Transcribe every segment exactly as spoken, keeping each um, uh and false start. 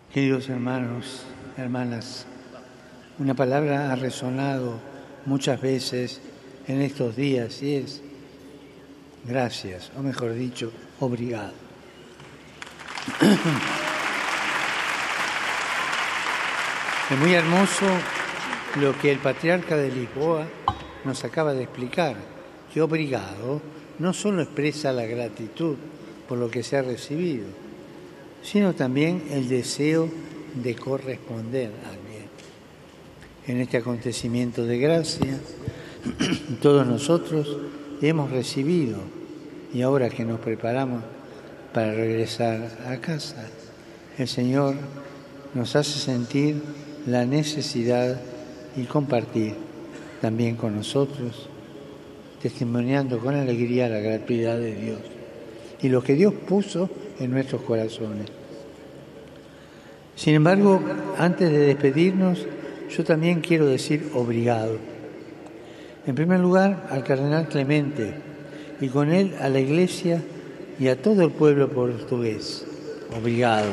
Queridos hermanos, hermanas, una palabra ha resonado muchas veces en estos días y es gracias, o mejor dicho, obrigado. Es muy hermoso lo que el patriarca de Lisboa nos acaba de explicar, que obrigado no solo expresa la gratitud por lo que se ha recibido, sino también el deseo de corresponder al bien. En este acontecimiento de gracia, todos nosotros hemos recibido, y ahora que nos preparamos para regresar a casa, el Señor nos hace sentir la necesidad y compartir también con nosotros, testimoniando con alegría la gratuidad de Dios y lo que Dios puso en nuestros corazones. Sin embargo, antes de despedirnos, yo también quiero decir obrigado. En primer lugar, al cardenal Clemente y con él a la Iglesia y a todo el pueblo portugués. Obrigado.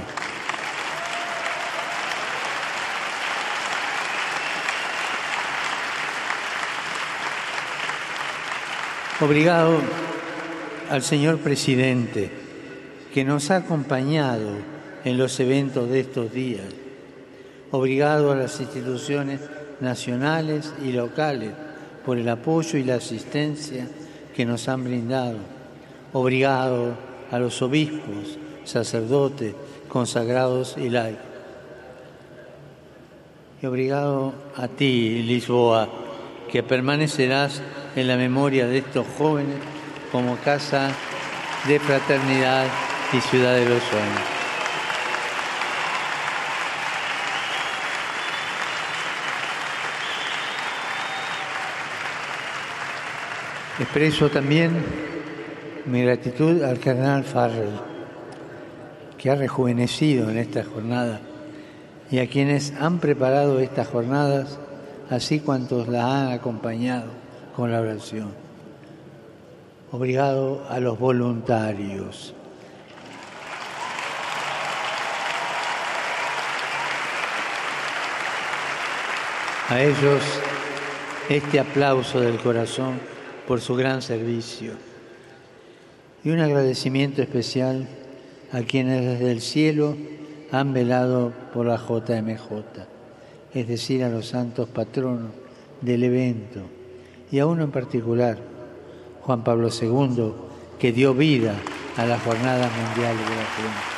Obrigado al señor presidente que nos ha acompañado en los eventos de estos días. Obrigado a las instituciones nacionales y locales por el apoyo y la asistencia que nos han brindado. Obrigado a los obispos, sacerdotes, consagrados y laicos. Y obrigado a ti, Lisboa, que permanecerás en la memoria de estos jóvenes como casa de fraternidad y ciudad de los sueños. Expreso también mi gratitud al cardenal Farrell, que ha rejuvenecido en esta jornada, y a quienes han preparado estas jornadas, así cuantos la han acompañado con la oración. Obrigado a los voluntarios. A ellos este aplauso del corazón por su gran servicio. Y un agradecimiento especial a quienes desde el cielo han velado por la J M J, es decir, a los santos patronos del evento, y a uno en particular, Juan Pablo segundo, que dio vida a la Jornada Mundial de la Juventud.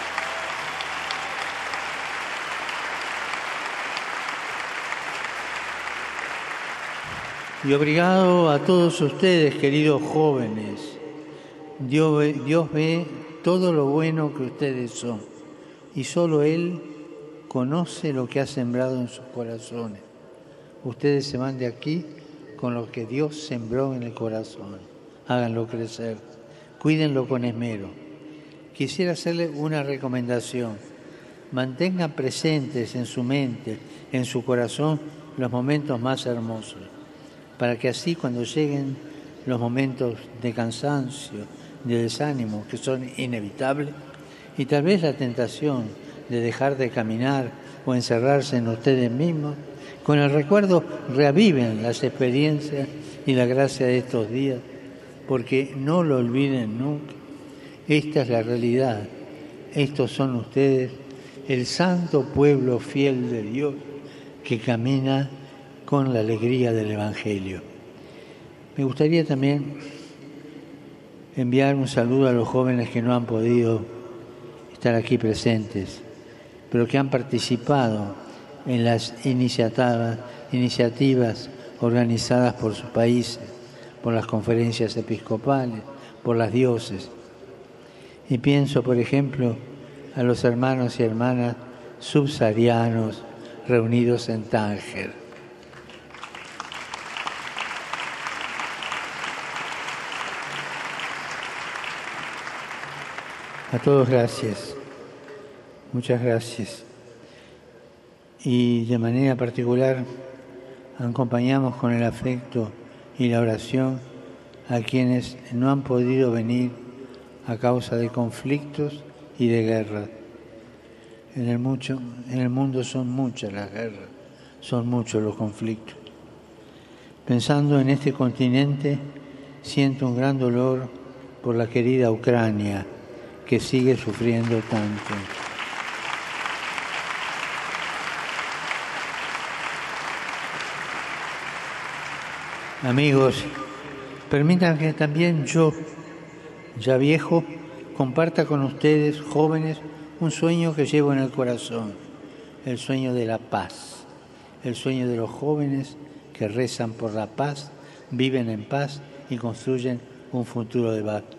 Y obrigado a todos ustedes, queridos jóvenes. Dios ve, Dios ve todo lo bueno que ustedes son, y solo Él conoce lo que ha sembrado en sus corazones. Ustedes se van de aquí con lo que Dios sembró en el corazón. Háganlo crecer, cuídenlo con esmero. Quisiera hacerle una recomendación. Mantengan presentes en su mente, en su corazón, los momentos más hermosos, para que así cuando lleguen los momentos de cansancio, de desánimo, que son inevitables, y tal vez la tentación de dejar de caminar o encerrarse en ustedes mismos, con el recuerdo reaviven las experiencias y la gracia de estos días, porque no lo olviden nunca. Esta es la realidad. Estos son ustedes, el santo pueblo fiel de Dios, que camina con la alegría del Evangelio. Me gustaría también enviar un saludo a los jóvenes que no han podido estar aquí presentes, pero que han participado en las iniciativas, iniciativas organizadas por sus países, por las conferencias episcopales, por las diócesis. Y pienso, por ejemplo, a los hermanos y hermanas subsaharianos reunidos en Tánger. A todos gracias, muchas gracias. Y de manera particular acompañamos con el afecto y la oración a quienes no han podido venir a causa de conflictos y de guerra. En el, mucho, en el mundo son muchas las guerras, son muchos los conflictos. Pensando en este continente, siento un gran dolor por la querida Ucrania, que sigue sufriendo tanto. Amigos, permitan que también yo, ya viejo, comparta con ustedes, jóvenes, un sueño que llevo en el corazón, el sueño de la paz, el sueño de los jóvenes que rezan por la paz, viven en paz y construyen un futuro de paz.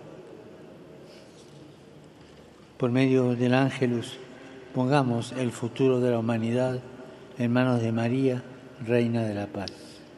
Por medio del Ángelus, pongamos el futuro de la humanidad en manos de María, Reina de la Paz.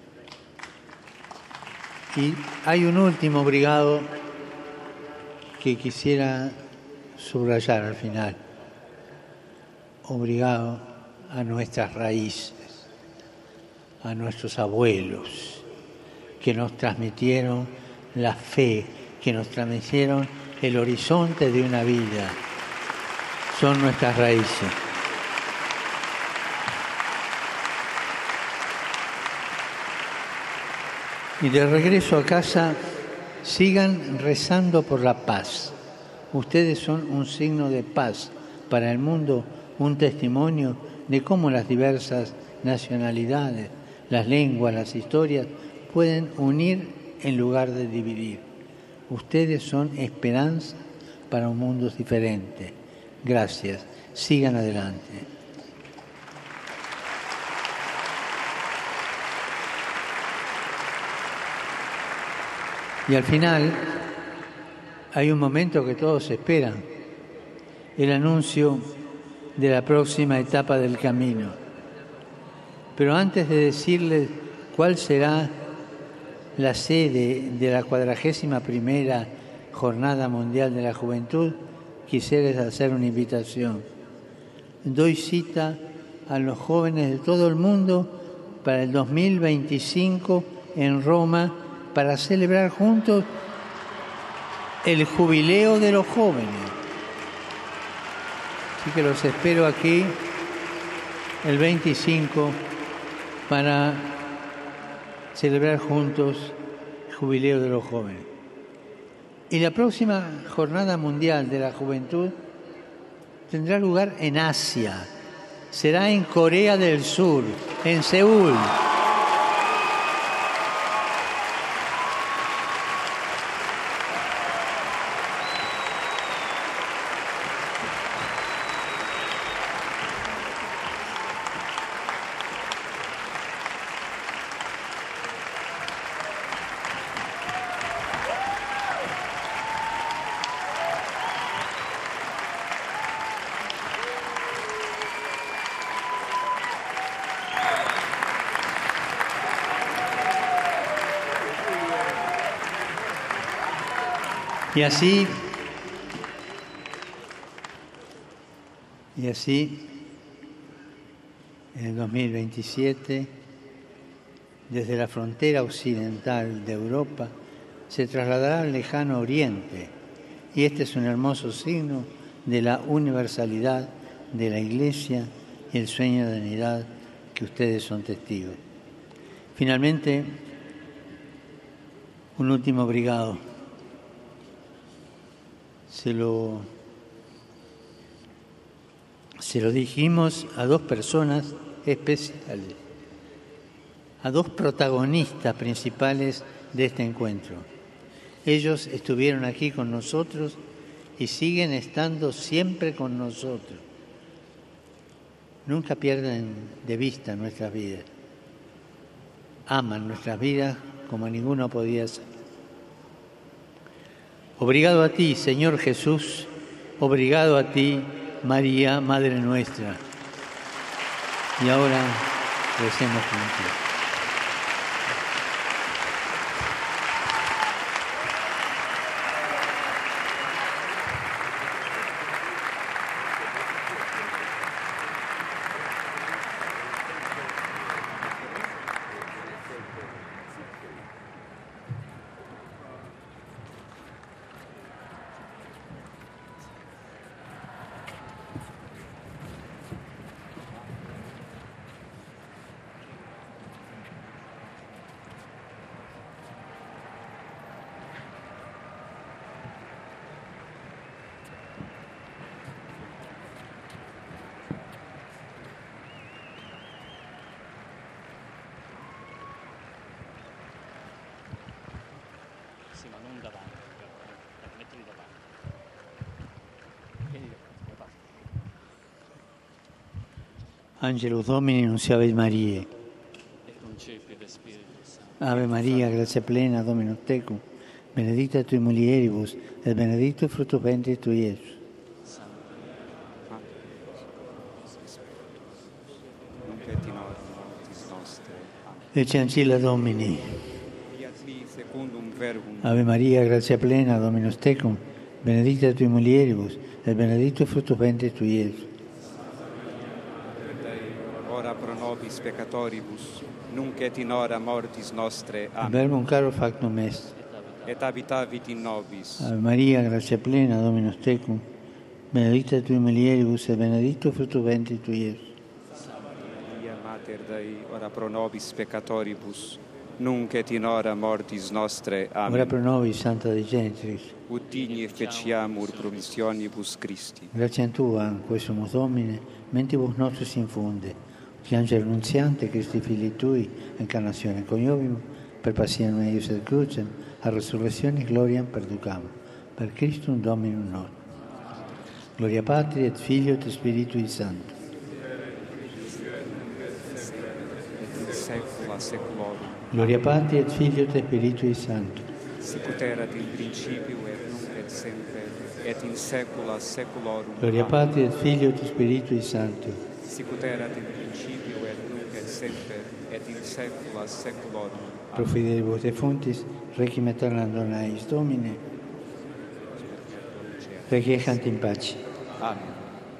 Y hay un último obligado que quisiera subrayar al final. Obligado a nuestras raíces, a nuestros abuelos, que nos transmitieron la fe, que nos transmitieron el horizonte de una vida. Son nuestras raíces. Y de regreso a casa, sigan rezando por la paz. Ustedes son un signo de paz para el mundo, un testimonio de cómo las diversas nacionalidades, las lenguas, las historias pueden unir en lugar de dividir. Ustedes son esperanza para un mundo diferente. Gracias. Sigan adelante. Y al final hay un momento que todos esperan, el anuncio de la próxima etapa del camino. Pero antes de decirles cuál será la sede de la cuadragésima primera Jornada Mundial de la Juventud, quisiera hacer una invitación. Doy cita a los jóvenes de todo el mundo para el dos mil veinticinco en Roma, para celebrar juntos el jubileo de los jóvenes. Así que los espero aquí el veinticinco para celebrar juntos el jubileo de los jóvenes. Y la próxima Jornada Mundial de la Juventud tendrá lugar en Asia. Será en Corea del Sur, en Seúl. Y así, y así, en el dos mil veintisiete, desde la frontera occidental de Europa, se trasladará al lejano Oriente. Y este es un hermoso signo de la universalidad de la Iglesia y el sueño de unidad que ustedes son testigos. Finalmente, un último obligado. Se lo, se lo dijimos a dos personas especiales, a dos protagonistas principales de este encuentro. Ellos estuvieron aquí con nosotros y siguen estando siempre con nosotros. Nunca pierden de vista nuestras vidas. Aman nuestras vidas como ninguno podía ser. Obrigado a ti, Señor Jesús, obrigado a ti, María, Madre nuestra. Y ahora recemos juntos. Angelus Domini, nunciavit Mariae. Et concepit Spiritus Sancti. Ave Maria, gratia plena, Dominus tecum, benedicta tui mulieribus, et benedictus fructus ventris tui, Iesus. Nunc et in hora mortis nostre. Amen. Ecce ancilla Domini. Fiat mi secundum verbum. Ave Maria, gratia plena, Dominus tecum, benedicta tui mulieribus, et benedictus fructus ventris tui, Iesus. Ora pro nobis peccatoribus, nunc et in hora mortis nostre. Amen. Verbum caro factum est. Et habitavit in nobis. Ave Maria, gratia plena, Dominus tecum, benedicta tui mulieribus, et benedictus fructus ventris tui, Iesus. Maria, Mater Dei, ora pro nobis peccatoribus, nunc et in hora mortis nostre. Amen. Ora pro nobis, Santa Dei Gentris, Ut digni feciamur promissionibus Christi. gratia tua, quae sumus Domine, mentibus nostris infunde, che angelo annunziante, Christi Filii Tui, incarnazione coniovium, per passione eius et crucem, a resurrezione gloriam perducam, per Christum Dominum nostrum. Gloria Patri et Filio et Spiritui Sancto. Et in saecula saeculorum. Gloria Patri et Filio et Spiritui Sancto. Sicut erat in principio et nunc et semper, et in saecula saeculorum. Gloria Amen. Patri et Filio et Spiritui Sancto. Sicut erat in principio et nunc et semper, et in saecula saeculorum. Pro fidelibus defuntis, requiem aeternam dona eis Domine, requiescant in pace. Amen.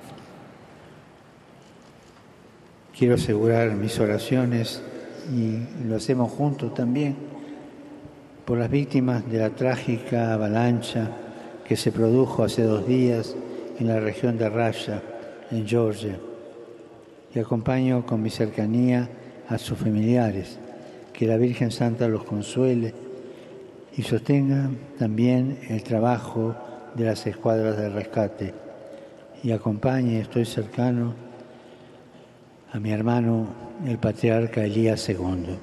Quiero asegurar mis oraciones, y lo hacemos juntos también, por las víctimas de la trágica avalancha que se produjo hace dos días en la región de Raya, en Georgia. Y acompaño con mi cercanía a sus familiares. Que la Virgen Santa los consuele y sostenga también el trabajo de las escuadras de rescate. Y acompañe, estoy cercano, a mi hermano, el patriarca Elías segundo.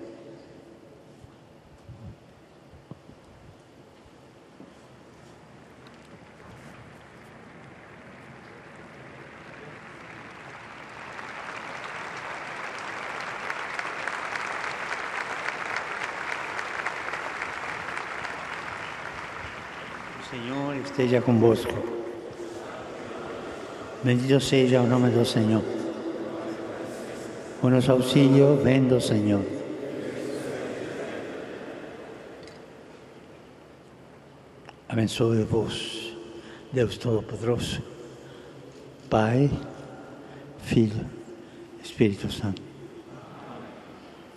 Señor esteja convosco. Bendito seja o nome do Senhor. O nosso auxílio vem do Senhor. Abençoe-vos, Deus Todo-Poderoso, Pai, Filho, Espírito Santo.